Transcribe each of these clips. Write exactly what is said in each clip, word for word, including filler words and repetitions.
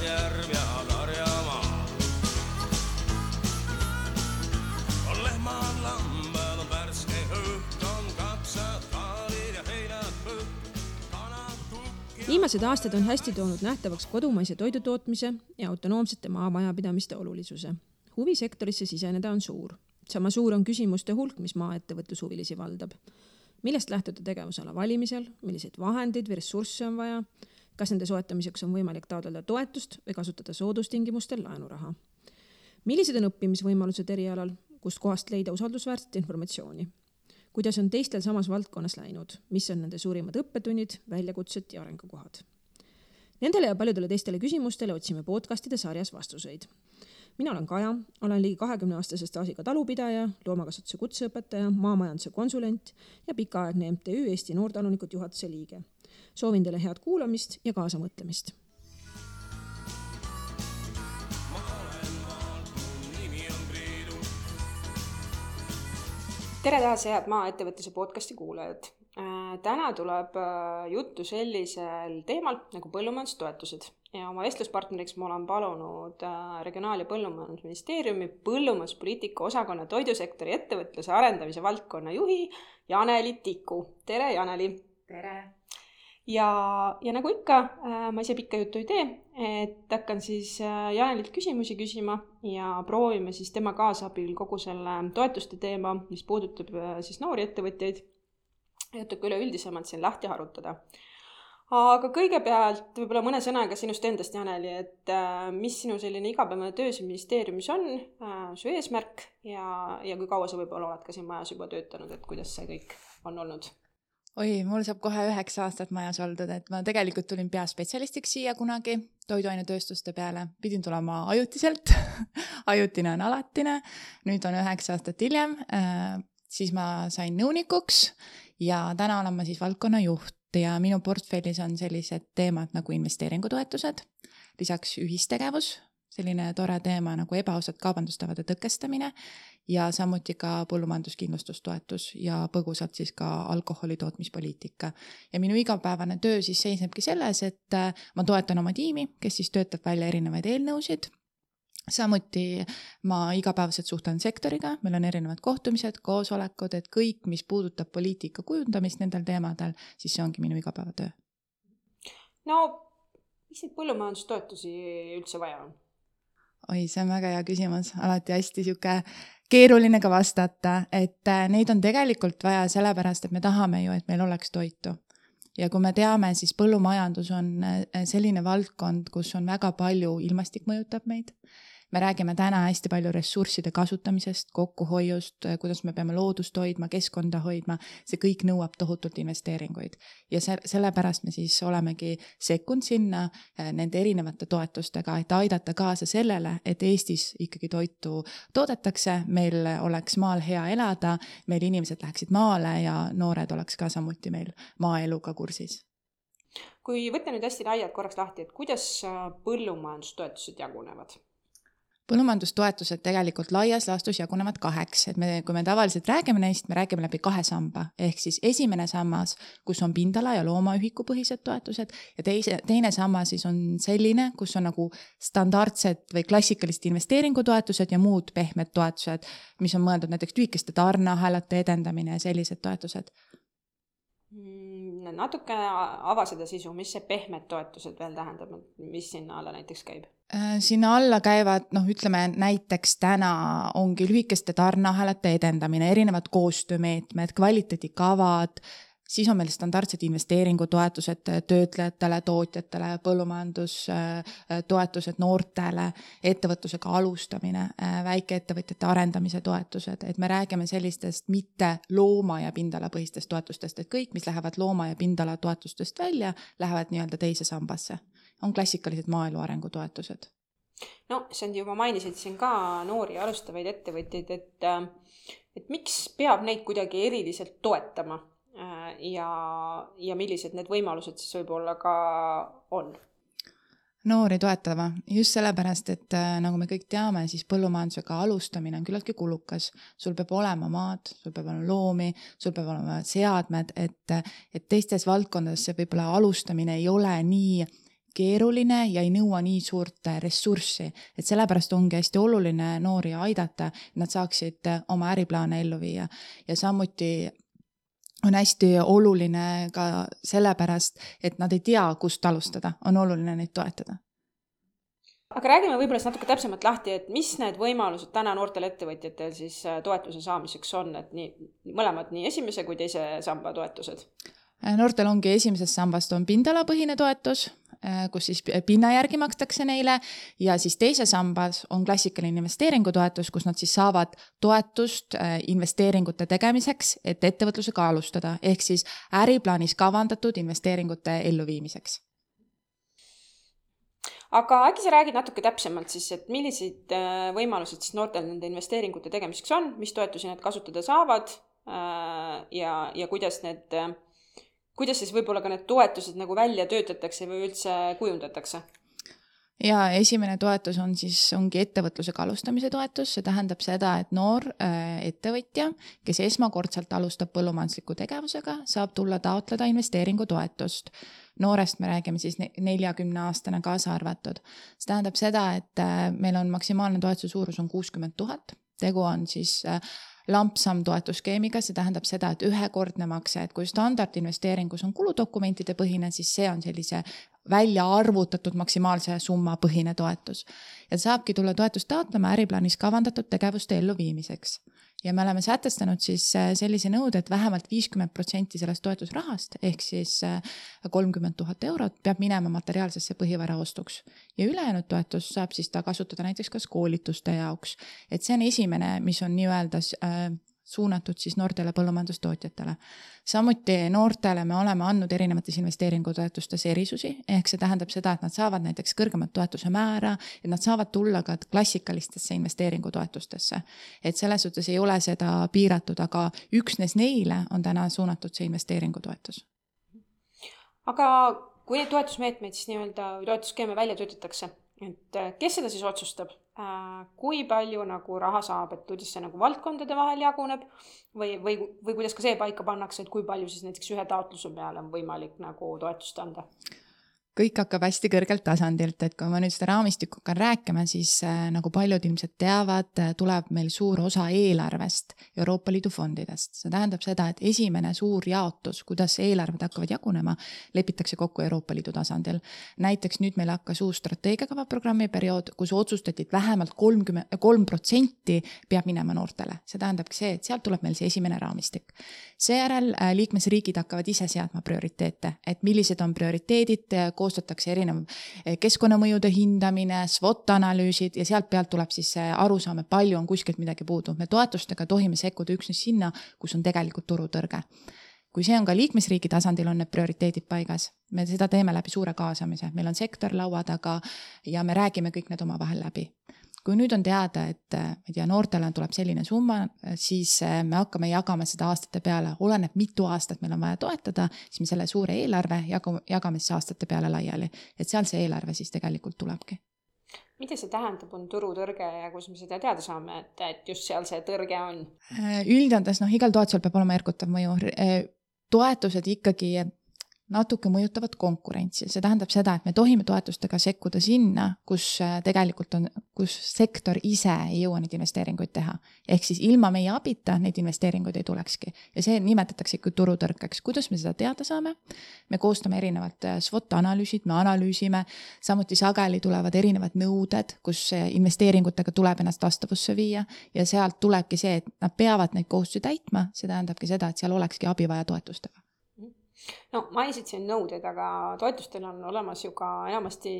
järv ja karjamaa. On lehmad, lambad, on värske õhk, on kapsad, kaalid ja heinad põht, kanad, kukk ja... Viimased aastad on hästi toonud nähtavaks kodumaise toidutootmise ja autonoomsete maamajapidamiste olulisuse. Huvi sektorisse siseneda on suur. Sama suur on küsimuste hulk, mis maaettevõtlushuvilisi valdab. Millest lähtuda tegevusala valimisel, milliseid vahendeid või ressursse on vaja, kas nende soetamiseks on võimalik taotleda toetust või kasutada soodustingimustel laenuraha. Millised on õppimisvõimalused erialal, kust kohast leida usaldusväärset informatsiooni? Kuidas on teistel samas valdkonnas läinud, mis on nende suurimad õppetunnid, väljakutsed ja arengukohad? Nendele ja paljudele teistele küsimustele otsime podcastide sarjas vastuseid. Mina olen Kaja, olen ligi kahekümne aastase staasiga talupidaja, loomakasvatuse kutseõpetaja, maamajanduse konsulent ja pikaaegne M T Ü Eesti Noortalunikud juhatuse liige. Soovin teile head kuulamist ja kaasamõtlemist. Tere taas head maaettevõtluse podcasti kuulajad. Täna tuleb juttu sellisel teemal nagu põllumajandustoetused ja oma vestluspartneriks ma olen palunud Regionaal- ja Põllumajandusministeeriumi põllumajanduspoliitika osakonna toidusektori ettevõtluse arendamise valdkonna juhi Janeli Tiku. Tere Janeli! Tere! Ja, ja nagu ikka, ma ise pikka juttu ei tee, et hakkan siis Janelilt küsimusi küsima ja proovime siis tema kaasabil kogu selle toetuste teema, mis puudutab siis noori ettevõtjaid, natuke üleüldisemalt siin lahti harutada. Aga kõigepealt võib-olla mõne sõnaga sinust endast, Janeli, et mis sinu selline igapäevane töö siin ministeeriumis on, su eesmärk ja, ja kui kaua sa võib-olla oled ka siin majas juba töötanud, et kuidas see kõik on olnud? Oi, mul saab kohe üheksa aastat majas oldud, et ma tegelikult tulin peaspetsialistiks siia kunagi toiduainetööstuste peale. Pidin tulema ajutiselt, ajutine on alatine, nüüd on üheksa aastat hiljem, siis ma sain nõunikuks ja täna olen ma siis valdkonna juht ja minu portfellis on sellised teemad nagu investeeringutoetused, lisaks ühistegevus, selline tore teema nagu ebaosad kaubandustavade tõkestamine ja samuti ka põllumajanduskindlustustoetus ja põgusalt siis ka alkoholi tootmispoliitika. Ja minu igapäevane töö siis seisnebki selles, et ma toetan oma tiimi, kes siis töötab välja erinevaid eelnõusid. Samuti ma igapäevaselt suhtlen sektoriga, meil on erinevad kohtumised, koosolekud, et kõik, mis puudutab poliitika kujundamist nendel teemadel, siis see ongi minu igapäevatöö. No, mis neid põllumajandustoetusi üldse vaja on? Oi, see on väga hea küsimus. Alati hästi siuke keeruline ka vastata, et neid on tegelikult vaja sellepärast, et me tahame ju, et meil oleks toitu. Ja kui me teame, siis põllumajandus on selline valdkond, kus on väga palju ilmastik mõjutab meid. Me räägime täna hästi palju ressursside kasutamisest, kokkuhoiust, kuidas me peame loodust hoidma, keskkonda hoidma. See kõik nõuab tohutult investeeringuid. Ja sellepärast me siis olemegi sekkunud sinna nende erinevate toetustega, et aidata kaasa sellele, et Eestis ikkagi toitu toodetakse, meil oleks maal hea elada, meil inimesed läheksid maale ja noored oleks ka samuti meil maaeluga kursis. Kui võtta nüüd hästi laialt korraks lahti, et kuidas põllumajandustoetused jagunevad? Põllumajandustoetused tegelikult laias laastus jagunevad kaheks, et me, kui me tavaliselt räägime neist, me räägime läbi kahe samba, ehk siis esimene sammas, kus on pindala ja loomaühiku põhised toetused ja teise, teine sammas siis on selline, kus on nagu standardsed või klassikalist investeeringutoetused ja muud pehmed toetused, mis on mõeldud näiteks lühikeste tarneahelate edendamine ja sellised toetused. Natuke ava seda sisu, mis see pehmed toetused veel tähendab, mis sinna alla näiteks käib? Sinna alla käivad, noh ütleme näiteks täna ongi lühikeste tarneahelate edendamine, erinevad koostöömeetmed, kvaliteedikavad, siis on meil standardsed investeeringutoetused töötlejatele, tootjatele, põllumajandustoetused noortele, ettevõtlusega alustamine, väikeettevõtjate arendamise toetused, et me räägime sellistest mitte looma- ja pindalapõhistest toetustest, et kõik, mis lähevad looma- ja pindala toetustest välja, lähevad nii-öelda teise sambasse. On klassikalised maaelu arengutoetused. No, see on juba mainisid siin ka noori alustavaid ettevõtjaid, et, et miks peab neid kuidagi eriliselt toetama ja, ja millised need võimalused siis võib-olla ka on? Noori toetama. Just sellepärast, et nagu me kõik teame, siis põllumajandusega alustamine on küllaltki kulukas. Sul peab olema maad, sul peab olema loomi, sul peab olema seadmed, et, et teistes valdkondades see võib-olla alustamine ei ole nii keeruline ja ei nõua nii suurt ressurssi, et sellepärast ongi hästi oluline noori aidata, et nad saaksid oma äriplaane ellu viia. Ja samuti on hästi oluline ka sellepärast, et nad ei tea, kust alustada, on oluline neid toetada. Aga räägime võib-olla natuke täpsemalt lahti, et mis need võimalused täna noortel ettevõtjatel siis toetuse saamiseks on, et nii, mõlemad nii esimese kui teise samba toetused? Noortel ongi esimesest sambast on pindalapõhine toetus, kus siis pinna järgi makstakse neile ja siis teise sambas on klassikaline investeeringutoetus, kus nad siis saavad toetust investeeringute tegemiseks, et ettevõtlusega alustada, ehk siis äriplaanis kavandatud investeeringute elluviimiseks. Aga äkki sa räägid natuke täpsemalt siis, et millised võimalused siis noortel nende investeeringute tegemiseks on, mis toetusi nad kasutada saavad ja, ja kuidas need, kuidas siis võib-olla ka need toetused nagu välja töötatakse või üldse kujundatakse? Ja esimene toetus on siis, ongi ettevõtlusega alustamise toetus, see tähendab seda, et noor äh, ettevõtja, kes esmakordselt alustab põllumajandusliku tegevusega, saab tulla taotleda investeeringu toetust. Noorest me räägime siis neljakümne aastane kaasa arvatud. See tähendab seda, et äh, meil on maksimaalne toetuse suurus on kuuskümmend tuhat, tegu on siis äh, lampsam toetusskeemiga, see tähendab seda, et ühekordne makse, et kui standardinvesteeringus on kuludokumentide põhine, siis see on sellise välja arvutatud maksimaalse summa põhine toetus. Ja saabki tulla toetust taotlema äriplaanis kavandatud tegevuste elluviimiseks. Ja me oleme sätestanud siis sellise nõude, et vähemalt viiskümmend protsenti sellest toetusrahast, ehk siis kolmkümmend tuhat eurot, peab minema materiaalsesse põhivara ostuks. Ja ülejäänud toetus saab siis ta kasutada näiteks kas koolituste jaoks. Et see on esimene, mis on nii-öelda äh, suunatud siis noortele põllumajandustootjatele. Samuti noortele me oleme andnud erinevates investeeringutoetustes erisusi, ehk see tähendab seda, et nad saavad näiteks kõrgemat toetuse määra, et nad saavad tulla ka klassikalistesse investeeringutoetustesse. Et selles suhtes ei ole seda piiratud, aga üksnes neile on täna suunatud see investeeringutoetus. Aga kui neid toetusmeetmeid siis nii-öelda toetusskeeme välja töötatakse, et kes seda siis otsustab? Kui palju nagu raha saab, et kuidas see nagu valdkondade vahel jaguneb või, või, või kuidas ka see paika pannakse, et kui palju siis näiteks ühe taotluse peale on võimalik nagu toetust anda? Kõik hakkab hästi kõrgelt tasandilt, et kui ma nüüd seda raamistikuga rääkima, siis äh, nagu paljud ilmselt teavad, tuleb meil suur osa eelarvest Euroopa Liidu fondidest. See tähendab seda, et esimene suur jaotus, kuidas eelarved hakkavad jagunema, lepitakse kokku Euroopa Liidu tasandil. Näiteks nüüd meil hakkas uus strateegiakava programmi periood, kus otsustati, et vähemalt kolmkümmend kolm protsenti peab minema noortele. See tähendabki see, et sealt tuleb meil see esimene raamistik. Seejärel äh, liikmesriigid hakkavad ise seadma prioriteete, et millised on prioriteedid, koostatakse erinev keskkonnamõjude hindamine, SWOT-analüüsid ja sealt pealt tuleb siis aru saame, palju on kuskilt midagi puudu. Me toetustega tohime sekkuda üksnes sinna, kus on tegelikult turutõrge. Kui see on ka liikmesriigi tasandil, on need prioriteedid paigas. Me seda teeme läbi suure kaasamise. Meil on sektor laua taga ja me räägime kõik need oma vahel läbi. Kui nüüd on teada, et ma tea, noortele tuleb selline summa, siis me hakkame jagama seda aastate peale. Oleneb mitu aastat meil on vaja toetada, siis me selle suure eelarve jagame siis aastate peale laiali. Et seal see eelarve siis tegelikult tulebki. Mida see tähendab, on turutõrge ja kus me seda teada saame, et, et just seal see tõrge on? Üldjandus, noh, igal toetusel peab olema erkutav mõju. Toetused ikkagi natuke mõjutavad konkurentsi. See tähendab seda, et me tohime toetustega sekkuda sinna, kus tegelikult on, kus sektor ise ei jõua neid investeeringuid teha. Ehk siis ilma meie abita neid investeeringuid ei tulekski. Ja see nimetatakse ikka turutõrkeks. Kuidas me seda teada saame? Me koostame erinevad SWOT-analüüsid, me analüüsime, samuti sageli tulevad erinevad nõuded, kus investeeringutega tuleb ennast vastavusse viia ja sealt tulebki see, et nad peavad neid kohustusi täitma. See tähendabki seda, et seal olekski abi vaja toetustega. No, ma esitasin nõuded, aga toetustel on olemas ju ka enamasti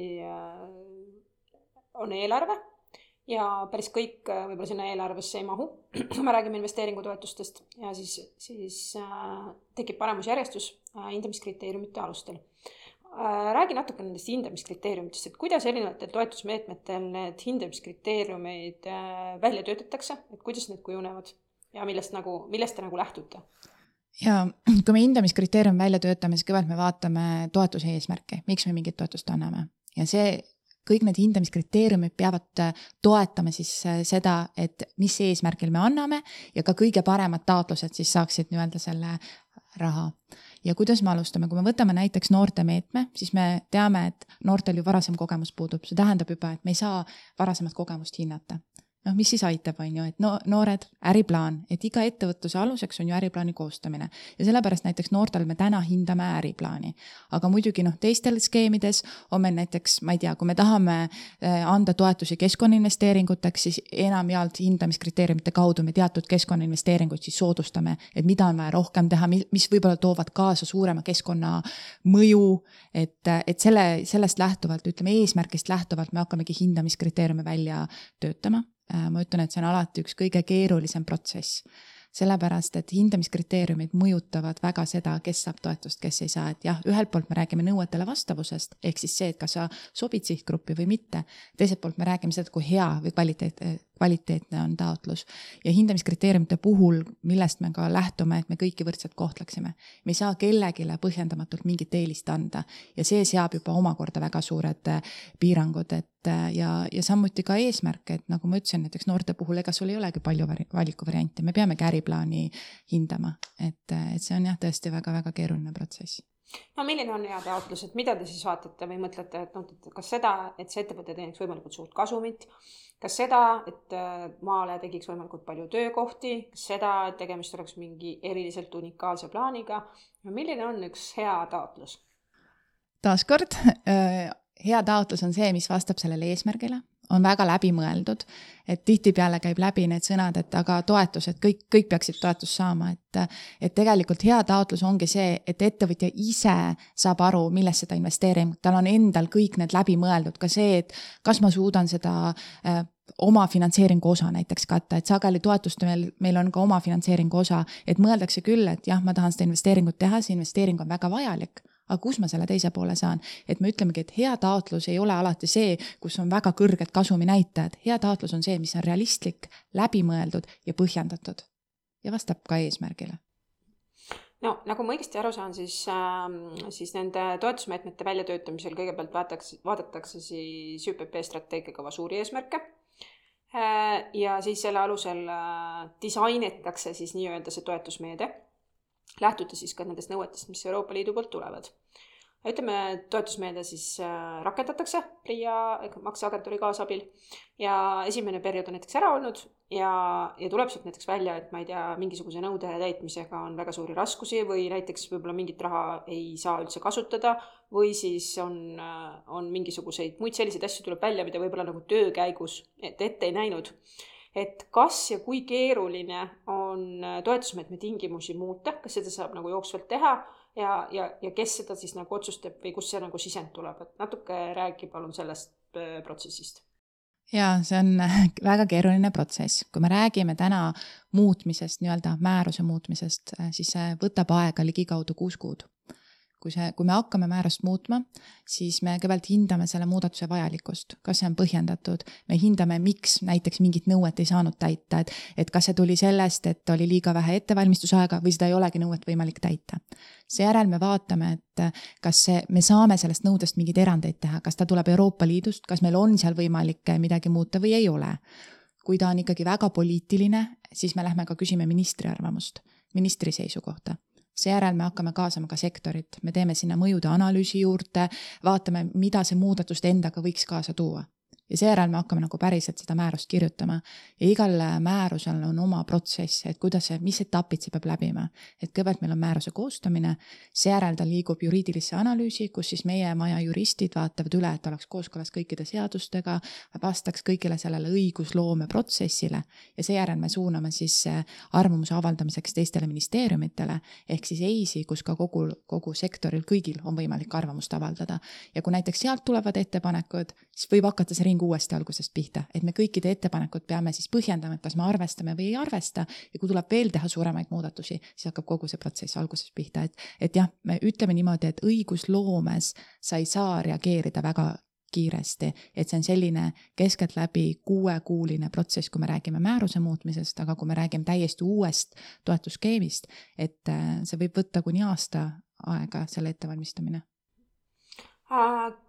on eelarve ja päris kõik võib-olla sinna eelarvesse ei mahu. Me räägime investeeringutoetustest ja siis, siis tekib paremusjärjestus hindamiskriteeriumite alustel. Räägi natuke nendest hindamiskriteeriumitest, et kuidas erinevatel toetusmeetmetel need hindamiskriteeriumid välja töötatakse, et kuidas need kujunevad ja millest, nagu, millest te nagu lähtute? Ja kui me hindamiskriteerium välja töötame, siis kõigepealt me vaatame toetuse eesmärke, miks me mingit toetust anname. Ja see, kõik need hindamiskriteeriumid peavad toetama siis seda, et mis eesmärgil me anname ja ka kõige paremad taotlused siis saaksid nii-öelda selle raha. Ja kuidas me alustame, kui me võtame näiteks noorte meetme, siis me teame, et noortel ju varasem kogemus puudub. See tähendab juba, et me ei saa varasemat kogemust hinnata. noh, mis siis aitab, on ju, et no, noored, äriplaan, et iga ettevõtluse aluseks on ju äriplaani koostamine. Ja sellepärast näiteks noortel me täna hindame äriplaani. Aga muidugi noh, teistel skeemides on meil näiteks, ma ei tea, kui me tahame anda toetusi keskkonnainvesteeringuteks, siis enamjaolt hindamiskriteeriumite kaudu me teatud keskkonnainvesteeringuid siis soodustame, et mida on vaja rohkem teha, mis võib-olla toovad kaasa suurema keskkonna mõju, et, et selle, sellest lähtuvalt, ütleme eesmärkist lähtuvalt me hakkamegi hindamiskriteeriume välja töötama. Ma ütlen, et see on alati üks kõige keerulisem protsess, sellepärast, et hindamiskriteeriumid mõjutavad väga seda, kes saab toetust, kes ei saa. Et jah, ühelt poolt me räägime nõuetele vastavusest, ehk siis see, et kas sa sobid sihtgruppi või mitte. Teiselt poolt me räägime seda, kui hea või kvaliteet, kvaliteetne on taotlus. Ja hindamiskriteeriumite puhul, millest me ka lähtume, et me kõiki võrdselt kohtleksime. Me ei saa kellegile põhjendamatult mingit eelist anda ja see seab juba omakorda väga suured piirangud, et ja, ja samuti ka eesmärk, et nagu ma ütlesin, näiteks noorte puhul, ega sul ei olegi palju valikuvariante, me peamegi äriplaani hindama, et, et see on jah tõesti väga-väga keeruline protsess. No milline on hea taotlus, et mida te siis vaatate või mõtlete, et no, kas seda, et see ettevõte teeniks võimalikult suurt kasumit, kas seda, et maale tegiks võimalikult palju töökohti, kas seda, et tegemist oleks mingi eriliselt unikaalse plaaniga, no milline on üks hea taotlus? Taaskord, hea taotlus on see, mis vastab sellele eesmärgile, on väga läbi mõeldud, et tihtipeale käib läbi need sõnad, et aga toetus, et kõik, kõik peaksid toetust saama, et, et tegelikult hea taotlus ongi see, et ettevõtja ise saab aru, milles seda investeering, tal on endal kõik need läbi mõeldud, ka see, et kas ma suudan seda äh, oma finantseeringu osa näiteks katta, et sageli toetust meil, meil on ka oma finantseeringu osa, et mõeldakse küll, et jah, ma tahan seda investeeringut teha, see investeering on väga vajalik, aga kus ma selle teise poole saan? Et me ütlemegi, et hea taotlus ei ole alati see, kus on väga kõrged kasumi näitajad. Hea taotlus on see, mis on realistlik, läbimõeldud ja põhjendatud ja vastab ka eesmärgile. No, nagu ma õigesti aru saan, siis, äh, siis nende toetusmeetmete väljatöötamisel kõigepealt vaadatakse, vaadatakse siis ÜPP strateegiakava suuri eesmärke äh, ja siis selle alusel äh, disainetakse siis nii-öelda see toetusmeede. Lähtuda siis ka nendest nõuetest, mis Euroopa Liidu poolt tulevad. Ütleme, toetusmeede siis rakendatakse PRIA makseagentuuri kaasabil ja esimene periood on näiteks ära olnud ja, ja tuleb sealt näiteks välja, et ma ei tea, mingisuguse nõude täitmisega on väga suuri raskusi või näiteks võib-olla mingit raha ei saa üldse kasutada või siis on, on mingisuguseid muid selliseid asju tuleb välja, mida võib-olla nagu töö käigus ette ei näinud. Et kas ja kui keeruline on toetusmeetme tingimusi muuta, kas seda saab nagu jooksvalt teha ja, ja, ja kes seda siis nagu otsustab või kus see nagu sisend tuleb, et natuke räägi palun sellest protsessist. Ja see on väga keeruline protsess. Kui me räägime täna muutmisest, nii-öelda määruse muutmisest, siis see võtab aega ligikaudu kuus kuud. Kui, see, kui me hakkame määrast muutma, siis me kõigepealt hindame selle muudatuse vajalikkust, kas see on põhjendatud, me hindame, miks näiteks mingit nõuet ei saanud täita, et, et kas see tuli sellest, et oli liiga vähe ettevalmistusaega või seda ei olegi nõuet võimalik täita. Seejärel me vaatame, et kas see, me saame sellest nõudest mingeid erandeid teha, kas ta tuleb Euroopa Liidust, kas meil on seal võimalik midagi muuta või ei ole. Kui ta on ikkagi väga poliitiline, siis me lähme ka küsime ministri arvamust, ministri seisukohta. Seejärel me hakkame kaasama ka sektorit, me teeme sinna mõjude analüüsi juurde, vaatame, mida see muudatust endaga võiks kaasa tuua. Ja seejärel me hakkame nagu päriselt seda määrust kirjutama ja igal määrusel on oma protsess, et kuidas see, mis etapid see peab läbima. Et kõigepealt meil on määruse koostamine, seejärel ta liigub juriidilisse analüüsi, kus siis meie maja juristid vaatavad üle, et oleks kooskõlas kõikide seadustega, vastaks kõigile sellele õigusloome protsessile ja seejärel me suuname siis arvamuse avaldamiseks teistele ministeeriumitele, ehk siis eisi, kus ka kogu, kogu sektoril kõigil on võimalik arvamust avaldada. Ja kui näiteks sealt tulevad ettepanekud, siis võib hakata see ring uuesti algusest pihta, et me kõikide ettepanekud peame siis põhjendama, et kas me arvestame või ei arvesta ja kui tuleb veel teha suuremaid muudatusi, siis hakkab kogu see protsess algusest pihta, et, et jah, me ütleme niimoodi, et õigusloomes sa ei saa reageerida väga kiiresti, et see on selline keskelt läbi kuuekuuline protsess, kui me räägime määruse muutmisest, aga kui me räägime täiesti uuest toetusskeemist, et see võib võtta kuni aasta aega selle ettevalmistamine. Uh...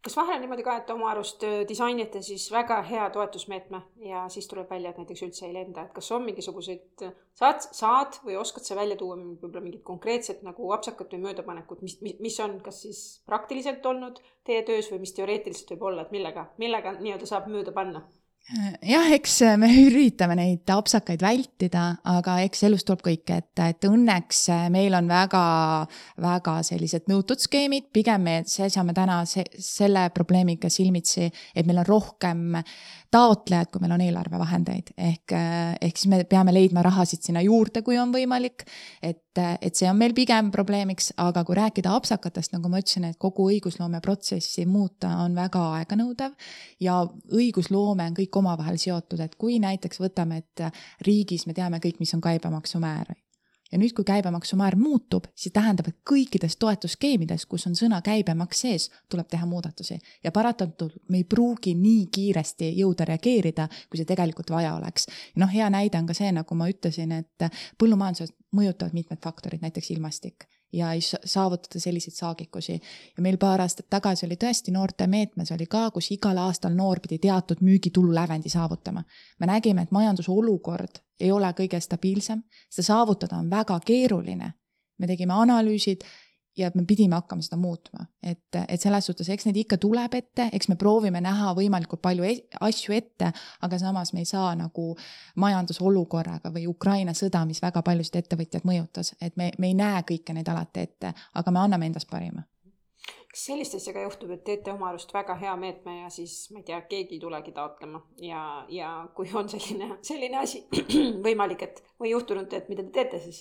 kas vahel on niimoodi ka, et oma arust disainite siis väga hea toetusmeetme ja siis tuleb välja, et näiteks üldse ei lenda, et kas on mingisuguseid, saad, saad või oskad sa välja tuua võib-olla mingid konkreetsed nagu apsakat või möödapanekut, mis, mis on kas siis praktiliselt olnud teie töös või mis teoreetiliselt võib olla, et millega, millega nii-öelda saab mööda panna? Jah, eks me üritame neid apsakaid vältida, aga eks elus tuleb kõik ette, et õnneks meil on väga, väga sellised nõutud skeemid, pigem me seisame täna se- selle probleemiga silmitsi, et meil on rohkem taotlejad, kui meil on eelarvevahendeid, ehk, ehk siis me peame leidma rahasid sinna juurde, kui on võimalik, et, et see on meil pigem probleemiks, aga kui rääkida apsakatest, nagu ma ütlesin, et kogu õigusloome protsessi muuta on väga aeganõudev ja õigusloome on kõik omavahel seotud, et kui näiteks võtame, et riigis me teame kõik, mis on käibemaksumäär. Ja nüüd, kui käibemaksumäär muutub, siis tähendab, et kõikides toetusskeemides, kus on sõna käibemaks sees, tuleb teha muudatusi. Ja paratatult me ei pruugi nii kiiresti jõuda reageerida, kui see tegelikult vaja oleks. Ja noh, hea näide on ka see, nagu ma ütlesin, et põllumajandusest mõjutavad mitmed faktorid, näiteks ilmastik. Ja ei saavutada selliseid saagikusi. Ja meil paar aastat tagasi oli tõesti noorte meetmes oli ka, kus igal aastal noor pidi teatud müügitulu lävendi saavutama. Me nägime, et majanduse olukord ei ole kõige stabiilsem, seda saavutada on väga keeruline. Me tegime analüüsid ja me pidime hakkama seda muutma. Et, et selles suhtes, eks need ikka tuleb ette, eks me proovime näha võimalikult palju asju ette, aga samas me ei saa nagu majandusolukorraga või Ukraina sõda, mis väga paljusid ettevõtjad mõjutas, et me, me ei näe kõike neid alati ette, aga me anname endast parima. Kas sellist asjaga juhtub, et teete oma arust väga hea meetme ja siis, ma ei tea, keegi ei tulegi taotlema ja, ja kui on selline, selline asi võimalik, et või juhtunud, et mida te teete siis?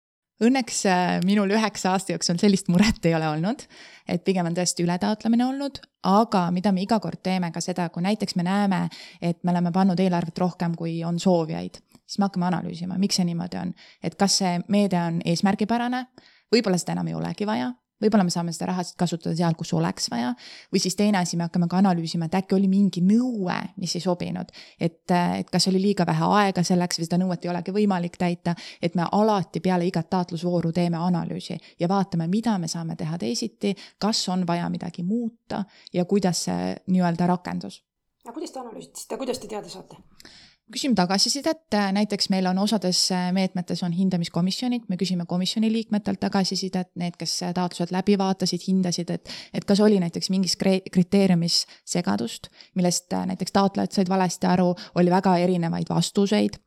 Õnneks minul üheksa aasta jooksul sellist muret ei ole olnud, et pigem on tõesti ületaotlemine olnud, aga mida me iga kord teeme ka seda, kui näiteks me näeme, et me oleme pannud eelarvet rohkem, kui on soovijaid, siis me hakkame analüüsima, miks see niimoodi on, et kas see meede on eesmärgipärane, võib-olla seda enam ei olegi vaja, võib-olla me saame seda rahasid kasutada seal, kus oleks vaja, või siis teine asi, me hakkame ka analüüsima, et äkki oli mingi nõue, mis ei sobinud, et, et kas oli liiga vähe aega selleks või seda nõuet ei olegi võimalik täita, et me alati peale igat taotlusvooru teeme analüüsi ja vaatame, mida me saame teha teisiti, kas on vaja midagi muuta ja kuidas see nii-öelda rakendus. Ja kuidas te analüüsite, kuidas te teada saate? Küsime tagasisidet, näiteks meil on osades meetmetes on hindamiskomisjonid, me küsime komisjoni liikmetelt tagasisidet, need, kes taotlused läbi vaatasid, hindasid, et, et kas oli näiteks mingis kriteeriumis segadust, millest näiteks taotlejad said valesti aru, oli väga erinevaid vastuseid.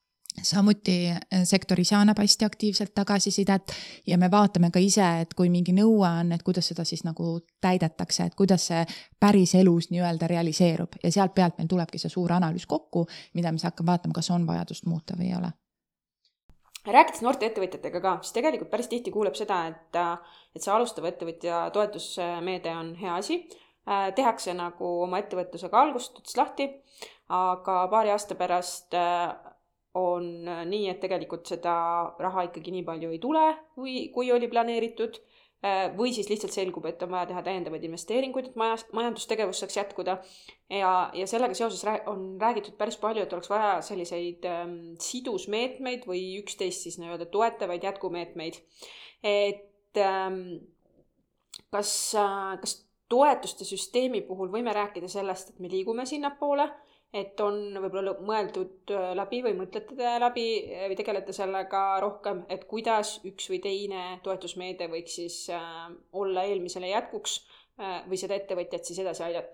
Samuti sektor ise annab hästi aktiivselt tagasisidet ja me vaatame ka ise, et kui mingi nõue on, et kuidas seda siis nagu täidetakse, et kuidas see päris elus nii-öelda realiseerub ja sealt pealt meil tulebki see suur analüüs kokku, mida me hakkame vaatama, kas on vajadust muuta või ei ole. Rääkides noorte ettevõtjatega ka, siis tegelikult päris tihti kuuleb seda, et, et see alustava ettevõtja toetusmeede on hea asi. Tehakse nagu oma ettevõtlusega algust ots lahti, aga paari aasta pärast on nii, et tegelikult seda raha ikkagi nii palju ei tule, kui, kui oli planeeritud, või siis lihtsalt selgub, et on vaja teha täiendavaid investeeringuid, et majas, majandustegevus saaks jätkuda. Ja, ja sellega seoses on räägitud päris palju, et oleks vaja selliseid ähm, sidusmeetmeid või üksteist siis nii-öelda toetavaid jätkumeetmeid. Et ähm, kas, äh, kas toetuste süsteemi puhul võime rääkida sellest, et me liigume sinna poole, et on võib-olla mõeldud läbi või mõtlete läbi või tegelete sellega rohkem, et kuidas üks või teine toetusmeede võiks siis olla eelmisele jätkuks või seda ettevõtjat siis edasi aidata?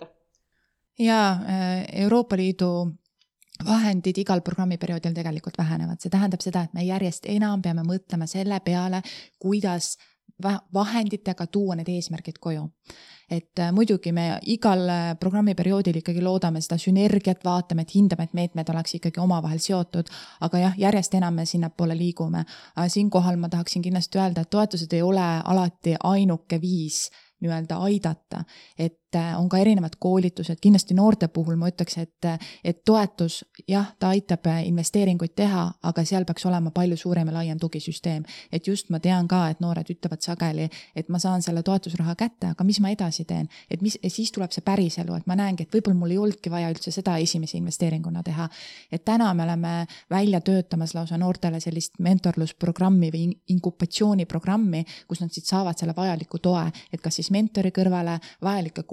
Ja Euroopa Liidu vahendid igal programmiperioodil tegelikult vähenevad. See tähendab seda, et me järjest enam peame mõtlema selle peale, kuidas vahenditega tuua need eesmärgid koju. Et muidugi me igal programmiperioodil ikkagi loodame seda sünergiat, vaatame, et hindame, et meetmed oleks ikkagi omavahel seotud, aga jah, järjest enam me sinna poole liigume. Siinkohal ma tahaksin kindlasti öelda, et toetused ei ole alati ainuke viis nii-öelda aidata, et on ka erinevad koolitused, kindlasti noorte puhul ma ütleks, et, et toetus, jah, ta aitab investeeringuid teha, aga seal peaks olema palju suurem ja laiem tugisüsteem. Et just ma tean ka, et noored ütlevad sageli, et ma saan selle toetusraha kätte, aga mis ma edasi teen? Et mis, et siis tuleb see päris elu, et ma näengi, et võib-olla mul ei oldki vaja üldse seda esimese investeeringuna teha. Et täna me oleme välja töötamas lausa noortele sellist mentorlusprogrammi või inkupatsiooniprogrammi, kus nad siis saavad selle vajaliku toe, et kas siis mentori kõrvale vajalike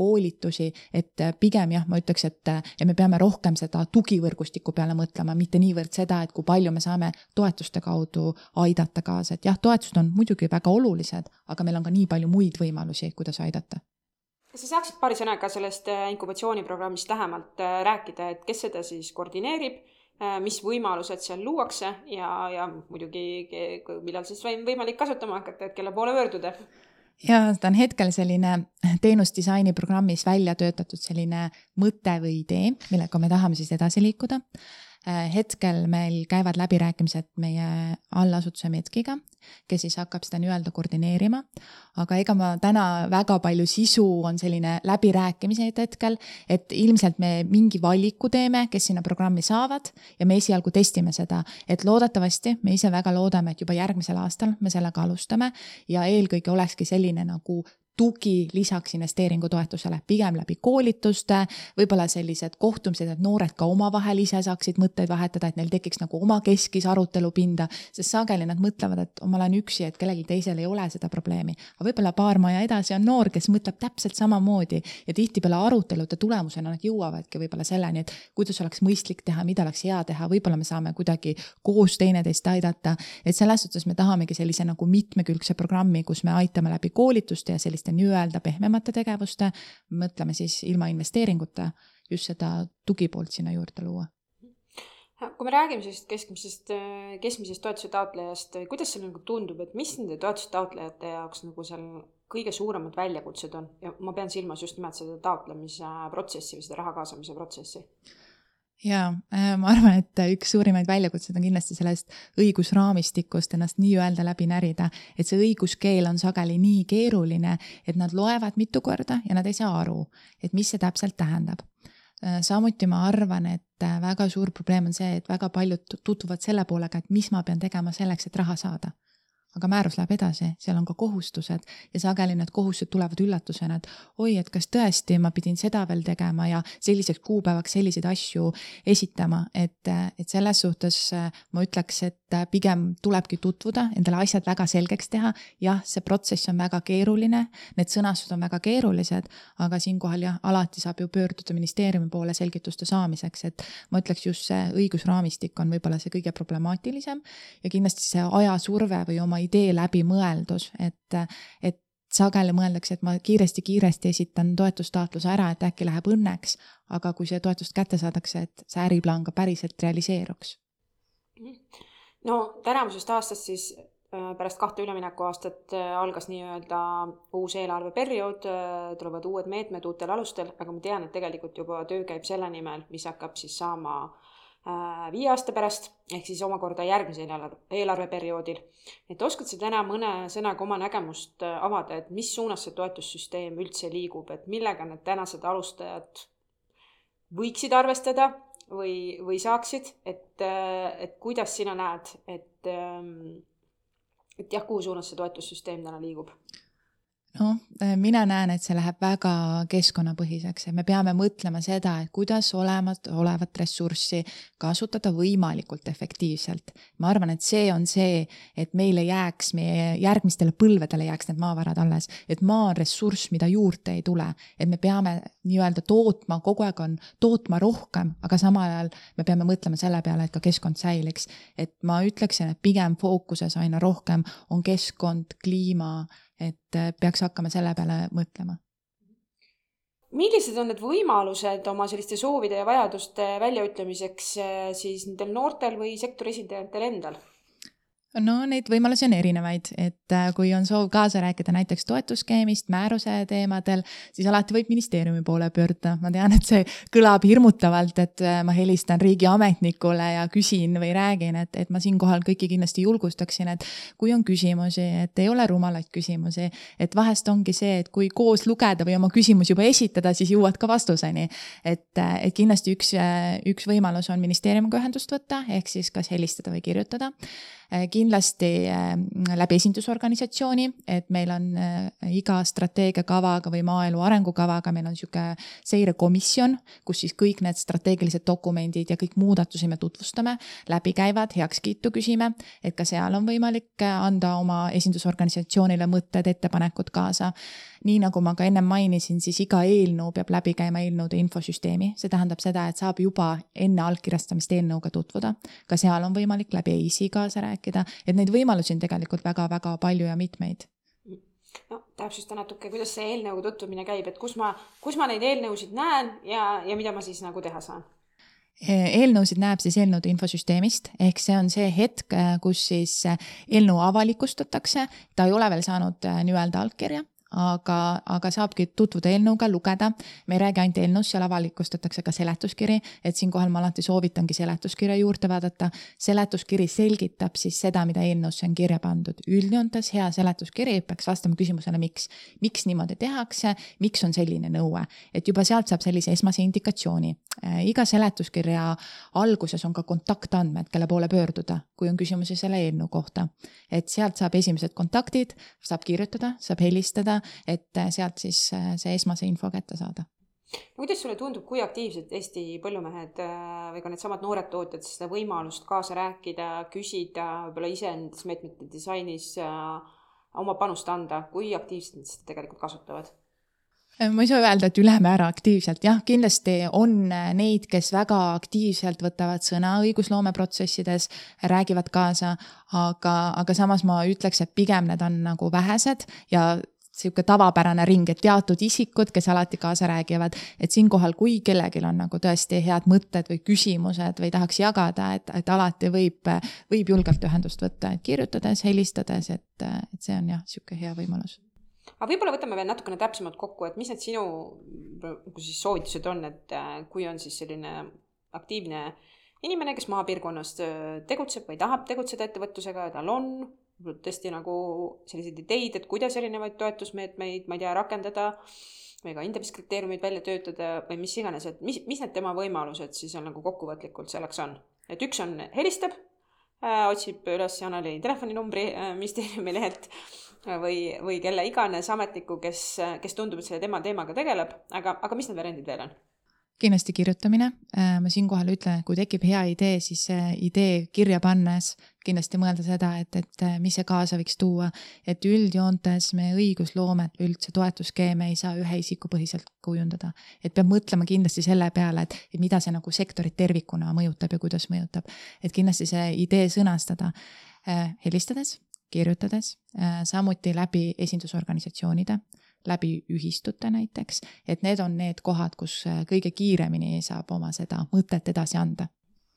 koolitusi, et pigem jah, ma ütleks, et, et me peame rohkem seda tugivõrgustiku peale mõtlema, mitte niivõrd seda, et kui palju me saame toetuste kaudu aidata kaasa, et jah, toetused on muidugi väga olulised, aga meil on ka nii palju muid võimalusi, kuidas aidata. Kas sa saaksid paari sõnaga sellest inkubatsiooniprogrammist lähemalt rääkida, et kes seda siis koordineerib, mis võimalused seal luuakse ja, ja muidugi millal siis võimalik kasutama hakata, et kelle poole pöörduda? Ja ta on hetkel selline teenusdisaini programmis välja töötatud selline mõte või idee, millega me tahame siis edasi liikuda. Hetkel meil käivad läbirääkimised meie allasutuse Metkiga, kes siis hakkab seda nii-öelda koordineerima, aga ega ma täna väga palju sisu on selline läbirääkimised hetkel, et ilmselt me mingi valiku teeme, kes sinna programmi saavad ja me esialgu testime seda, et loodetavasti me ise väga loodame, et juba järgmisel aastal me sellega alustame ja eelkõige olekski selline nagu tugi lisaks investeeringutoetusele, pigem läbi koolituste, võib-olla sellised kohtumised, et noored ka omavahel ise saaksid mõtteid vahetada, et neil tekiks nagu oma keskis arutelupinda, sest sageli nad mõtlevad, et ma olen üksi, et kellelgi teisel ei ole seda probleemi. Aga võib-olla paar maja edasi on noor, kes mõtleb täpselt samamoodi ja tihtipeale arutelude tulemusena nad jõuavadki võib-olla selleni, et kuidas oleks mõistlik teha, mida oleks hea teha, võib-olla me saame kuidagi koos teineteist aidata, et selles suhtes me tahamegi sellise nagu mitmekülgse programmi, kus me aitame läbi koolituste ja sellist nii-öelda pehmemate tegevuste, mõtleme siis ilma investeeringuta just seda tugipoolt sinna juurde luua. Kui me räägime sellest keskmisest, keskmisest toetuse taotlejast, kuidas see nagu tundub, et mis nende toetuse taotlejate jaoks nagu seal kõige suuremad väljakutsed on? Ja ma pean silmas just nimelt seda taotlemise protsessi või seda raha kaasamise protsessi. Ja ma arvan, et üks suurimaid väljakutsed on kindlasti sellest õigusraamistikust ennast nii öelda läbi närida, et see õiguskeel on sageli nii keeruline, et nad loevad mitu korda ja nad ei saa aru, et mis see täpselt tähendab. Samuti ma arvan, et väga suur probleem on see, et väga paljud tutvuvad selle poolega, et mis ma pean tegema selleks, et raha saada. Aga määrus läheb edasi, seal on ka kohustused ja sageli need kohustused tulevad üllatusena, et oi, et kas tõesti ma pidin seda veel tegema ja selliseks kuupäevaks selliseid asju esitama, et, et selles suhtes ma ütleks, et pigem tulebki tutvuda, endale asjad väga selgeks teha. Jah, see protsess on väga keeruline, need sõnastused on väga keerulised, aga siinkohal jah, alati saab ju pöörduda ministeeriumi poole selgituste saamiseks, et ma ütleks just see õigusraamistik on võib-olla see kõige problemaatilisem ja kindlasti see ajasurve või oma idee läbi mõeldus, et, et sageli mõeldakse, et ma kiiresti-kiiresti esitan toetustaatluse ära, et äkki läheb õnneks, aga kui see toetust kätte saadakse, et see äriplaan ka päriselt realiseeruks. No tänavusest aastast siis pärast kahte ülemineku aastat algas nii-öelda uus eelarveperiood, tulevad uued meetmed uutel alustel, aga ma tean, et tegelikult juba töö käib selle nimel, mis hakkab siis saama viie aasta pärast, ehk siis omakorda järgmisel eelarveperioodil. Et oskad sa täna mõne sõnaga oma nägemust avada, et mis suunas see toetussüsteem üldse liigub, et millega need tänased alustajad võiksid arvestada või, või saaksid, et, et kuidas sina näed, et, et jah, kuhu suunas see toetussüsteem täna liigub? No, mina näen, et see läheb väga keskkonnapõhiseks ja me peame mõtlema seda, et kuidas olevat, olevat ressurssi kasutada võimalikult efektiivselt. Ma arvan, et see on see, et meile jääks, meie järgmistele põlvedele jääks need maavarad alles, et maa on ressurss, mida juurde ei tule, et me peame nii-öelda tootma, kogu aeg on tootma rohkem, aga samal ajal me peame mõtlema selle peale, et ka keskkond säiliks. Et ma ütleksin, et pigem fookuses aina rohkem on keskkond, kliima, et peaks hakkama selle peale mõtlema. Millised on need võimalused oma selliste soovide ja vajaduste väljaütlemiseks siis nendel noortel või sektori esindajatel endal? No neid võimalusi on erinevaid, et kui on soov kaasa rääkida näiteks toetusskeemist, määruse teemadel, siis alati võib ministeeriumi poole pöörduda. Ma tean, et see kõlab hirmutavalt, et ma helistan riigi ametnikule ja küsin või räägin, et, et ma siinkohal kõiki kindlasti julgustaksin, et kui on küsimusi, et ei ole rumalaid küsimusi, et vahest ongi see, et kui koos lugeda või oma küsimus juba esitada, siis jõuad ka vastuseni. Et, et kindlasti üks, üks võimalus on ministeeriumiga ühendust võtta, ehk siis kas helistada või kirjutada. Kindlasti läbi esindusorganisatsiooni, et meil on iga strateegiakavaga või maaelu arengukavaga, meil on siuke seirekomisjon, kus siis kõik need strateegilised dokumendid ja kõik muudatusi me tutvustame, läbi käivad, heakskiitu küsime, et ka seal on võimalik anda oma esindusorganisatsioonile mõtted, ettepanekud kaasa. nii nagu ma ka enne mainisin, siis iga eelnõu peab läbi käima eelnõude infosüsteemi. See tähendab seda, et saab juba enne allkirjastamist eelnõuga tutvuda. Ka seal on võimalik läbi E I S I kaasa rääkida, et neid võimalusi on tegelikult väga-väga palju ja mitmeid. No, täpsusta natuke, kuidas see eelnõuga tutvumine käib, et kus ma, kus ma neid eelnõusid näen ja, ja mida ma siis nagu teha saan? Eelnõusid näeb siis eelnõude infosüsteemist, ehk see on see hetk, kus siis eelnõu avalikustatakse, ta ei ole veel saanud nii-öelda allkirja, aga, aga saabki tutvuda eelnõuga, lugeda. Me ei räägi ainult eelnõus, seal avalikustatakse ka seletuskiri, et siinkohal ma alati soovitangi seletuskirja juurde vaadata. Seletuskiri selgitab siis seda, mida eelnõusse on kirja pandud. Üldjoontes hea seletuskiri peaks vastama küsimusele, miks. Miks niimoodi tehakse, miks on selline nõue. Et juba sealt saab sellise esmase indikatsiooni. Iga seletuskirja alguses on ka kontaktandmed, kelle poole pöörduda, kui on küsimusi selle eelnõu kohta. Et sealt saab esimesed kontaktid, saab kirjutada, saab helistada, et sealt siis see esmase info kätte saada. No, kuidas sulle tundub, kui aktiivselt Eesti põllumehed või ka need samad noored tootjad seda võimalust kaasa rääkida, küsida, võib-olla ise endas meetmete disainis oma panust anda, kui aktiivselt nad seda tegelikult kasutavad? Ma ei saa öelda, et ülemäära aktiivselt. Jah, kindlasti on neid, kes väga aktiivselt võtavad sõna õigusloomeprotsessides, räägivad kaasa, aga, aga samas ma ütleks, et pigem need on nagu vähesed ja siuke tavapärane ring, et teatud isikud, kes alati kaasa räägivad, et siinkohal, kui kellegil on nagu tõesti head mõtted või küsimused või tahaks jagada, et, et alati võib, võib julgelt ühendust võtta, et kirjutades, helistades, et, et see on jah, siuke hea võimalus. Aga võib-olla võtame veel natukene täpsemalt kokku, et mis need sinu siis soovitused on, et kui on siis selline aktiivne inimene, kes maapiirkonnast tegutseb või tahab tegutseda ettevõtlusega ja tal on tõesti nagu selliseid ideid, et kuidas erinevaid toetusmeetmeid, ma ei tea, rakendada või ka hindamiskriteeriumid välja töötada või mis iganes, et mis, mis need tema võimalused siis on nagu kokkuvõtlikult selleks on. Et üks on helistab, otsib üles Janeli telefoninumbri ministeeriumi lehelt või, või kelle iganes ametniku, kes, kes tundub, et selle tema teemaga tegeleb, aga, aga mis need variandid veel on? Kindlasti kirjutamine. Ma siinkohal ütlen, et kui tekib hea idee, siis idee kirja pannes kindlasti mõelda seda, et, et mis see kaasa võiks tuua, et üldjoontes me õigusloomet või üldse toetuskeeme ei saa ühe isiku põhiselt kujundada. Et peab mõtlema kindlasti selle peale, et, et mida see nagu sektorit tervikuna mõjutab ja kuidas mõjutab. Et kindlasti see idee sõnastada helistades, kirjutades, samuti läbi esindusorganisatsioonide, läbi ühistute näiteks, et need on need kohad, kus kõige kiiremini saab oma seda mõtet edasi anda.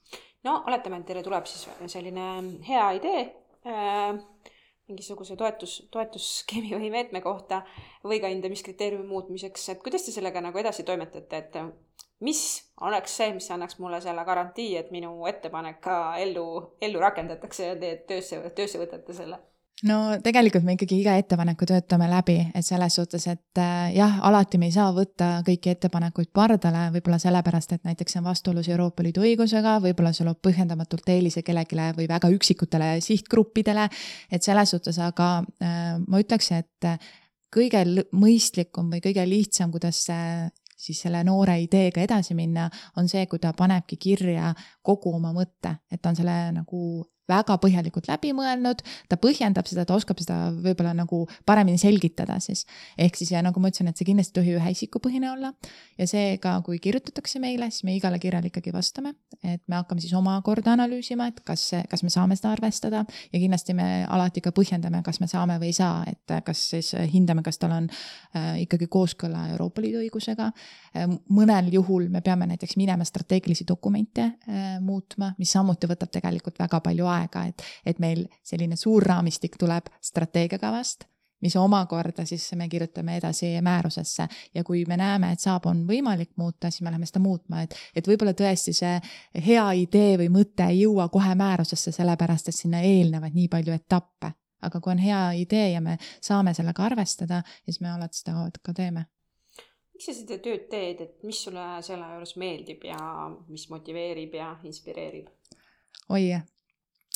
No, oletame, et teile tuleb siis selline hea idee äh, mingisuguse toetus, toetusskeemi või meetme kohta või ka hindamiskriteeriumi muutmiseks, et kuidas te sellega nagu edasi toimetate, et mis oleks see, mis annaks mulle selle garantii, et minu ettepanek ka ellu, ellu rakendatakse ja te töösse, töösse võtate selle? No tegelikult me ikkagi iga ettepaneku töötame läbi, et selles suhtes, et jah, alati me ei saa võtta kõiki ettepanekuid pardale, võib-olla sellepärast, et näiteks see on vastuolus Euroopa Liidu õigusega, võib-olla see loob põhjendamatult eelise kellegile või väga üksikutele sihtgruppidele, et selles suhtes, aga äh, ma ütleks, et kõige mõistlikum või kõige lihtsam, kuidas see siis selle noore ideega edasi minna, on see, kui ta panebki kirja kogu oma mõtte, et ta on selle nagu väga põhjalikult läbi mõelnud, ta põhjendab seda, ta oskab seda võib-olla nagu paremini selgitada siis. Ehk siis ja nagu ma ütlesin, et see kindlasti tohi ühe isikupõhine olla ja seega, kui kirjutatakse meile, siis me igale kirjale ikkagi vastame, et me hakkame siis oma korda analüüsima, et kas, kas me saame seda arvestada ja kindlasti me alati ka põhjendame, kas me saame või ei saa, et kas siis hindame, kas tal on äh, ikkagi kooskõla Euroopa Liidu õigusega. Äh, mõnel juhul me peame näiteks minema strateegilisi dokumente äh, muutma, mis samuti võtab tegelikult väga palju aega. Aega, et, et meil selline suur raamistik tuleb strateegiakavast, mis omakorda siis me kirjutame edasi määrusesse ja kui me näeme, et saab on võimalik muuta, siis me läheme seda muutma, et, et võib-olla tõesti see hea idee või mõte ei jõua kohe määrusesse, sellepärast et sinna eelnevad nii palju etappe, aga kui on hea idee ja me saame sellega arvestada, siis me alati seda ka teeme. Miks sa seda tööd teed, et mis sulle selle juures meeldib ja mis motiveerib ja inspireerib? Oi,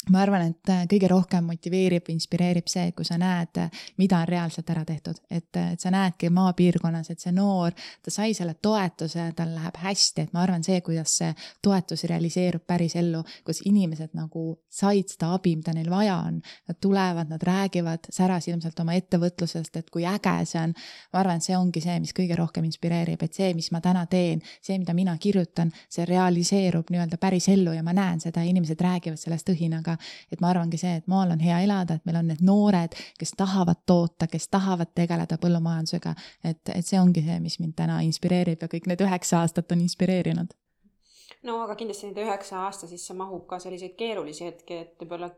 ma arvan, et kõige rohkem motiveerib, inspireerib see, kui sa näed, mida on reaalselt ära tehtud. Et, et sa näedki maapiirkonnas, et see noor, ta sai selle toetuse, tal läheb hästi, et ma arvan see, kuidas see toetus realiseerub päris ellu, kus inimesed nagu said seda abi, mida neil vaja on. Nad tulevad, nad räägivad säras ilmselt oma ettevõtlusest, et kui äge see on. Ma arvan, et see ongi see, mis kõige rohkem inspireerib, et see, mis ma täna teen, see, mida mina kirjutan, see realiseerub nii-öelda päris ellu ja ma näen seda, inimesed räägivad sellest õhinaga. Et ma arvangi see, et maal on hea elada, et meil on need noored, kes tahavad toota, kes tahavad tegeleda põllumajandusega, et, et see ongi see, mis mind täna inspireerib ja kõik need üheksa aastat on inspireerinud. No aga kindlasti nende üheksa aasta sisse mahub ka selliseid keerulisi hetki, et võib-olla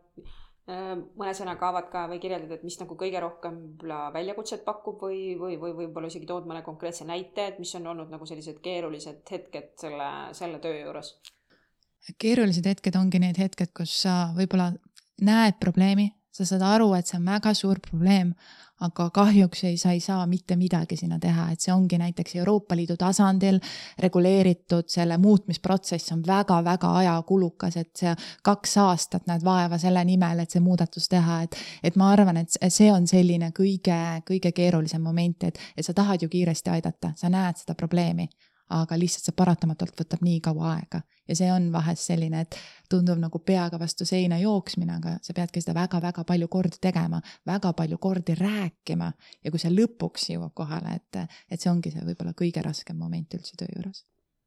mõne sõnaga avad ka või kirjeldad, et mis nagu kõige rohkem väljakutset pakub või, või, või võib-olla isegi tood mõne konkreetse näite, et mis on olnud nagu sellised keerulised hetked selle, selle töö juures? Keerulised hetked ongi need hetked, kus sa võib-olla näed probleemi, sa saad aru, et see on väga suur probleem, aga kahjuks ei, sa ei saa mitte midagi sinna teha, et see ongi näiteks Euroopa Liidu tasandil reguleeritud, selle muutmisprotsess on väga-väga ajakulukas, et see kaks aastat näed vaeva selle nimel, et see muudatus teha, et, et ma arvan, et see on selline kõige, kõige keerulisem moment, et, et sa tahad ju kiiresti aidata, sa näed seda probleemi, aga lihtsalt see paratamatult võtab nii kaua aega. Ja see on vahest selline, et tundub nagu peaga vastu seina jooksmine, aga sa peadki seda väga-väga palju kordi tegema, väga palju kordi rääkima ja kui see lõpuks jõuab kohale, et, et see ongi see võib-olla kõige raskem moment üldse töö juures.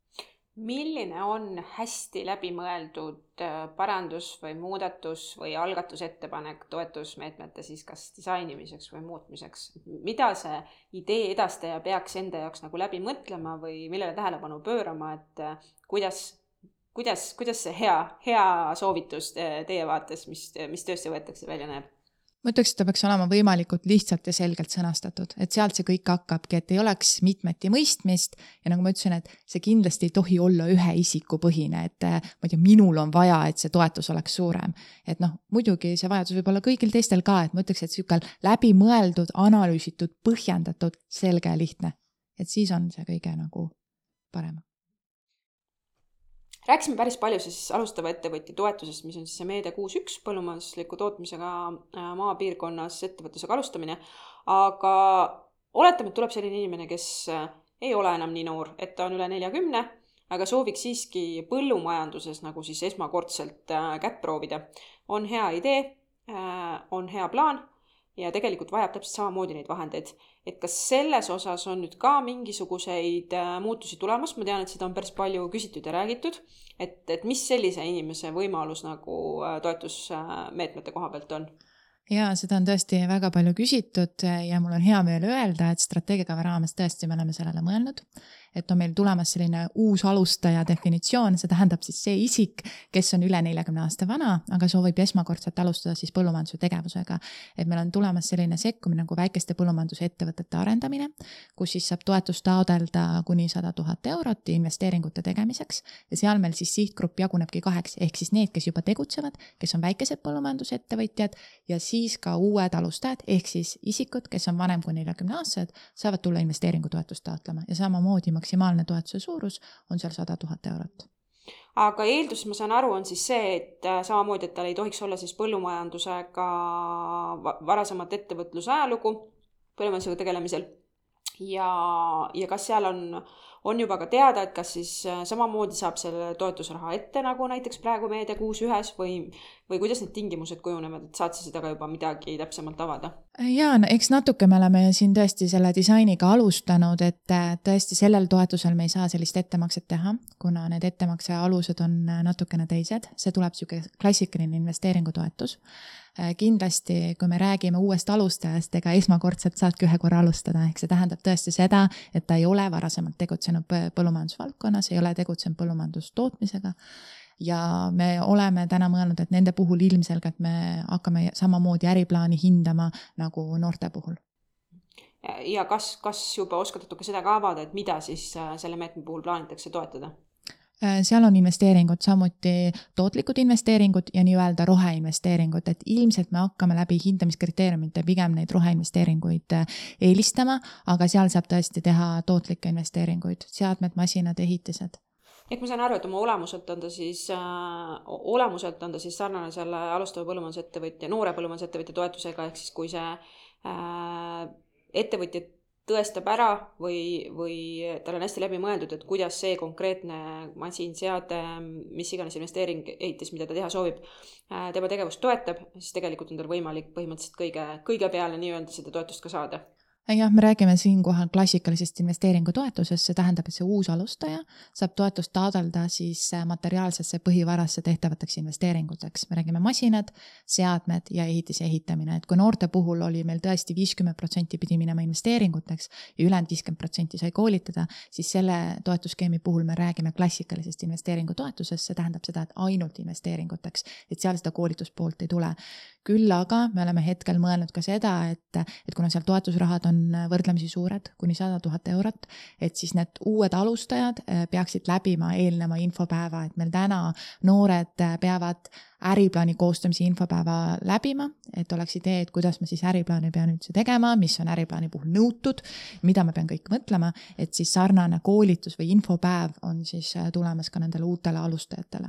Milline on hästi läbimõeldud parandus või muudatus või algatusettepanek toetusmeetmete siis kas disainimiseks või muutmiseks? Mida see idee edastaja peaks enda jaoks nagu läbi mõtlema või millele tähelepanu pöörama, et kuidas, kuidas, kuidas see hea, hea soovitus teie vaates, mis, mis töösse võetakse välja näeb? Ma ütleks, et ta peaks olema võimalikult lihtsalt ja selgelt sõnastatud, et sealt see kõik hakkabki, et ei oleks mitmeti mõistmist ja nagu ma ütlesin, et see kindlasti ei tohi olla ühe isiku põhine, et ma tea, minul on vaja, et see toetus oleks suurem. Et noh, muidugi see vajadus võib olla kõigil teistel ka, et ma ütleks, et siukal läbimõeldud, analüüsitud, põhjendatud, selge ja lihtne. Et siis on see kõige nagu parem. Rääkisime päris palju siis alustava ettevõtja toetusest, mis on siis see meede kuus üks põllumajandusliku tootmisega maapiirkonnas ettevõtlusega alustamine, aga oletame, et tuleb selline inimene, kes ei ole enam nii noor, et ta on üle neljakümne, aga sooviks siiski põllumajanduses nagu siis esmakordselt kätt proovida. On hea idee, on hea plaan ja tegelikult vajab täpselt samamoodi neid vahendeid. Et kas selles osas on nüüd ka mingisuguseid muutusi tulemas? Ma tean, et seda on päris palju küsitud ja räägitud, et, et mis sellise inimese võimalus nagu toetusmeetmete koha pealt on? Ja seda on tõesti väga palju küsitud ja mul on hea meel öelda, et strateegiakava raames tõesti me oleme sellele mõelnud, et on meil tulemas selline uus alustaja definitsioon, see tähendab siis see isik, kes on üle neljakümne aasta vana, aga soovib esmakordselt alustada siis põllumajanduse tegevusega. Et meil on tulemas selline sekkumine nagu väikeste põllumajandusettevõtete arendamine, kus siis saab toetust taodelda kuni sada tuhat eurot investeeringute tegemiseks ja seal meil siis sihtgrupp jagunebki kaheks, ehk siis need, kes juba tegutsevad, kes on väikesed põllumajandusettevõtjad ja siis ka uued alustajad, ehk siis isikud, kes on vanem kui neljakümne aastased, saavad tulla investeeringutoetust taotlema ja samamoodi maksimaalne toetuse suurus on seal sada tuhat eurot. Aga eeldus, ma saan aru, on siis see, et samamoodi, et tal ei tohiks olla siis põllumajandusega varasemat ettevõtluse ajalugu põllumajandusega tegelemisel ja, ja kas seal on on juba ka teada, et kas siis samamoodi saab selle toetusraha ette, nagu näiteks praegu meede kuus ühes või, või kuidas need tingimused kujunevad, et saad sa seda ka juba midagi täpsemalt avada? Jaa, no eks natuke me oleme siin tõesti selle disainiga alustanud, et tõesti sellel toetusel me ei saa sellist ettemakset teha, kuna need ettemakse alused on natukene teised. See tuleb siuke klassikaline investeeringutoetus. Kindlasti, kui me räägime uuest alustajast, ega esmakordselt saadki ühe korra alustada, ehk see tähendab tõesti seda, et ta ei ole varasemalt tegutsenud põllumajandusvaldkonnas, ei ole tegutsenud põllumajandustootmisega ja me oleme täna mõelnud, et nende puhul ilmselgelt me hakkame samamoodi äriplaani hindama nagu noorte puhul. Ja kas, kas juba oskad natuke seda ka avada, et mida siis selle meetme puhul plaanitakse toetada? Seal on investeeringud, samuti tootlikud investeeringud ja nii-öelda roheinvesteeringud, et ilmselt me hakkame läbi hindamiskriteeriumite pigem neid roheinvesteeringuid eelistama, aga seal saab tõesti teha tootlikke investeeringuid, seadmed, masinad, ehitised. ehk ma saan aru, et oma olemuselt on ta siis äh, olemuselt on ta siis sarnane selle alustava põllumajandusettevõtja, noore põllumajandusettevõtja toetusega, ehk siis kui see äh, ettevõtja tõestab ära või, või tal on hästi läbi mõeldud, et kuidas see konkreetne masin, seade, mis iganes investeering, ehitis, mida ta teha soovib, äh, tema tegevust toetab, siis tegelikult on tal võimalik põhimõtteliselt kõige, kõige peale nii-öelda seda toetust ka saada. Jah, me räägime siinkohal klassikalisest investeeringutoetusest, see tähendab, et see uus alustaja saab toetust taotleda siis materiaalsesse põhivarasse tehtavateks investeeringuteks. Me räägime masinad, seadmed ja ehitise ehitamine. Et kui noorte puhul oli meil tõesti viiskümmend protsenti pidi minema investeeringuteks ja ülejäänud viiskümmend protsenti sai koolitada, siis selle toetusskeemi puhul me räägime klassikalisest investeeringutoetusest, see tähendab seda, et ainult investeeringuteks, et seal seda koolituspoolt ei tule. Küll aga me oleme hetkel mõelnud ka seda, et, et kuna seal toetusrahad on võrdlemisi suured, kuni sada tuhat eurot, et siis need uued alustajad peaksid läbima eelneva infopäeva, et meil täna noored peavad äriplaani koostamise infopäeva läbima, et oleks idee, et kuidas ma siis äriplaani pean üldse tegema, mis on äriplaani puhul nõutud, mida ma pean kõik mõtlema, et siis sarnane koolitus või infopäev on siis tulemas ka nendele uutele alustajatele.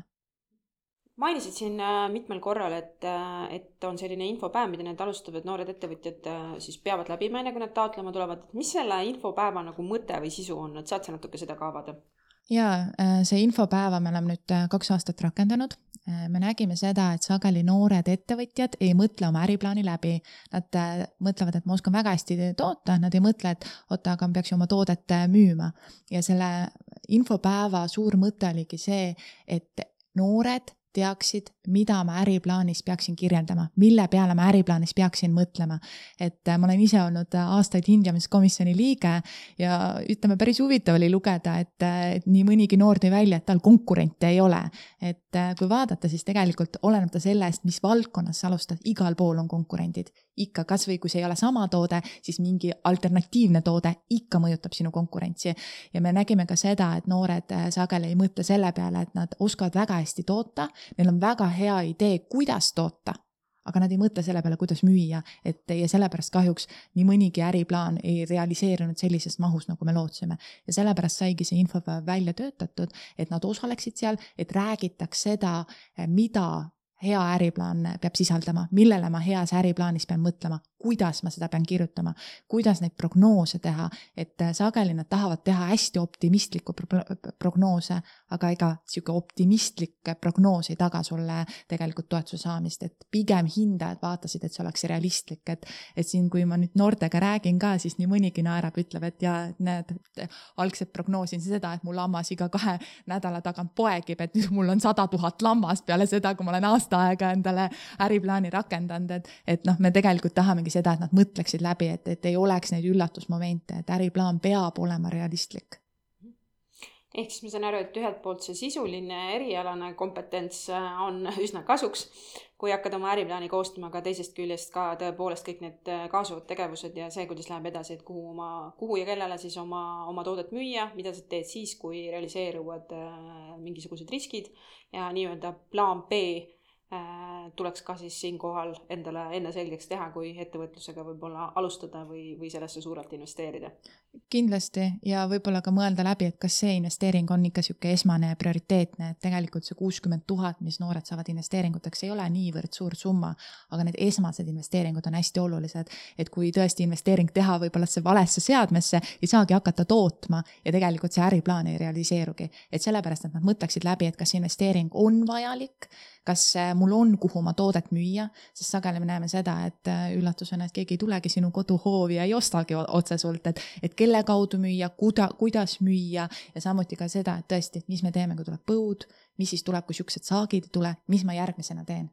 Mainisid siin mitmel korral, et, et on selline infopäev, mida need alustavad noored ettevõtjad siis peavad läbima, enne kui nad taotlema tulevad. Mis selle infopäeva nagu mõte või sisu on, et saad sa natuke seda ka avada? Jaa, see infopäeva me oleme nüüd kaks aastat rakendanud. Me nägime seda, et sageli noored ettevõtjad ei mõtle oma äriplaani läbi. Nad mõtlevad, et ma oskan väga hästi toota, nad ei mõtle, et oota, aga ma peaks oma toodet müüma. Ja selle infopäeva suur mõte oligi see, et noored teaksid, mida ma äriplaanis peaksin kirjeldama, mille peale ma äriplaanis peaksin mõtlema. Et ma olen ise olnud aastaid hindamiskomisjoni liige ja ütleme, päris huvitav oli lugeda, et, et nii mõnigi noor tõi välja, et tal konkurente ei ole. Et kui vaadata, siis tegelikult oleneb ta sellest, mis valdkonnas sa alustad, igal pool on konkurendid. Ikka, kas või kui see ei ole sama toode, siis mingi alternatiivne toode ikka mõjutab sinu konkurentsi. Ja me nägime ka seda, et noored sageli ei mõtle selle peale, et nad oskavad väga hästi toota, neil on väga hea idee, kuidas toota, aga nad ei mõtle selle peale, kuidas müüa, et ja sellepärast kahjuks nii mõnigi äriplaan ei realiseerunud sellises mahus, nagu me lootsime. Ja sellepärast saigi see infopäev välja töötatud, et nad osaleksid seal, et räägitaks seda, mida hea äriplaan peab sisaldama, millele ma heas äriplaanis pean mõtlema, kuidas ma seda pean kirjutama, kuidas neid prognoose teha, et sageli nad tahavad teha hästi optimistlikku prognoose, aga ega siuke optimistlik prognoos ei taga sulle tegelikult toetuse saamist, et pigem hindajad vaatasid, et see oleks realistlik, et, et siin, kui ma nüüd noortega räägin ka, siis nii mõnigi naerab, ütleb, et ja need algselt prognoosin seda, et mul lammas iga kahe nädala tagant poegib, et nüüd mul on sada tuhat lammast peale seda, kui ma olen aasta aega endale äriplaani rakendanud, et, et noh, me tegelikult tahamegi seda, et nad mõtleksid läbi, et, et ei oleks neid üllatusmomente, et äriplaan peab olema realistlik. Ehk siis ma saan aru, et ühelt poolt see sisuline erialane kompetents on üsna kasuks, kui hakkad oma äriplaani koostama, aga teisest küljest ka tõepoolest kõik need kaasuvad tegevused ja see, kuidas läheb edasi, et kuhu, oma, kuhu ja kellele siis oma, oma toodet müüa, mida sa teed siis, kui realiseeruvad mingisugused riskid ja nii-öelda plaan B tuleks ka siis siinkohal endale enne selgeks teha, kui ettevõtlusega võib-olla alustada või, või sellesse suurelt investeerida. Kindlasti ja võib-olla ka mõelda läbi, et kas see investeering on ikka siuke esmane ja prioriteetne, et tegelikult see kuuskümmend tuhat, mis noored saavad investeeringuteks, ei ole niivõrd suur summa, aga need esmased investeeringud on hästi olulised, et kui tõesti investeering teha võib-olla see valesse seadmesse, ei saagi hakata tootma ja tegelikult see äriplaan ei realiseerugi. Et sellepärast, et nad mõtleksid läbi, et kas see investeering on vajalik, kas mul on, kuhu oma toodet müüa, sest sageli me näeme seda, et üllatusena, et keegi ei tulegi sinu koduhoovi ja ei ostagi otse sult, et, et kelle kaudu müüa, kuda, kuidas müüa ja samuti ka seda, et tõesti, mis me teeme, kui tuleb põud, mis siis tuleb, kui siuksed saagid ei tule, mis ma järgmisena teen.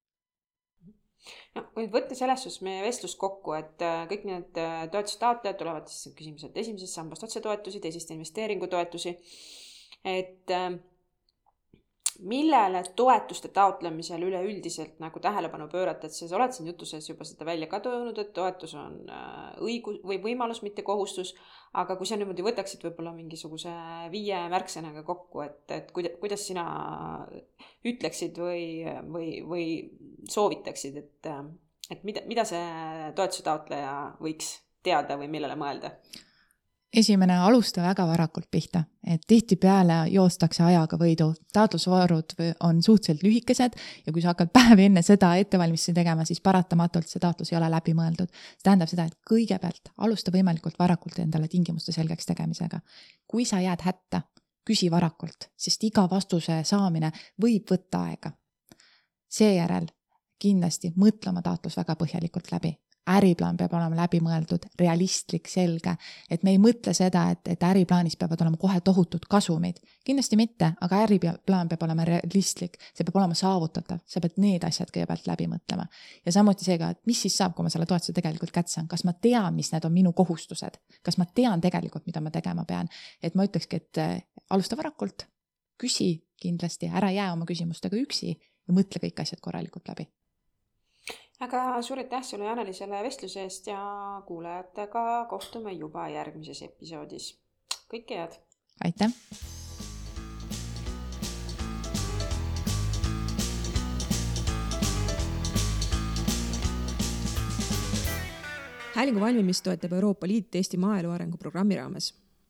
No, kui võtta selles suhtes meie vestlust kokku, et kõik need toetustaotlejad tulevad siis küsimus, et esimesest sambast otsetoetusi, teisest investeeringutoetusi, et millele toetuste taotlemisel üleüldiselt nagu tähelepanu pöörata, et sa oled siin jutuses juba seda välja ka toonud, et toetus on õigus või võimalus, mitte kohustus, aga kui sa niimoodi võtaksid võib-olla mingisuguse viie märksõnaga kokku, et, et kuidas sina ütleksid või, või, või soovitaksid, et, et mida, mida see toetuse taotleja võiks teada või millele mõelda? Esimene, alusta väga varakult pihta, et tihtipeale joostakse ajaga võidu. Taotlusvoorud on suhteliselt lühikesed ja kui sa hakkad päev enne seda ettevalmistusi tegema, siis paratamatult see taotlus ei ole läbi mõeldud. See tähendab seda, et kõigepealt alusta võimalikult varakult endale tingimuste selgeks tegemisega. Kui sa jääd hätta, küsi varakult, sest iga vastuse saamine võib võtta aega. Seejärel kindlasti mõtle oma taotlus väga põhjalikult läbi. Äriplaan peab olema läbi mõeldud, realistlik, selge, et me ei mõtle seda, et, et äriplaanis peavad olema kohe tohutud kasumid. Kindlasti mitte, aga äriplaan peab olema realistlik, see peab olema saavutatav, sa pead need asjad kõigepealt läbi mõtlema. Ja samuti seega, et mis siis saab, kui ma selle toetuse tegelikult kätte saan, kas ma tean, mis need on minu kohustused, kas ma tean tegelikult, mida ma tegema pean, et ma ütlekski, et alusta varakult, küsi kindlasti, ära jää oma küsimustega üksi ja mõtle kõik asjad korralikult läbi. Aga suur aitäh sulle, Janeli, selle vestluse eest ja kuulajatega kohtume juba järgmises episoodis. Kõike head! Aitäh! Häälingu valmimist toetab Euroopa Liit Eesti maaelu arengu programmi raames.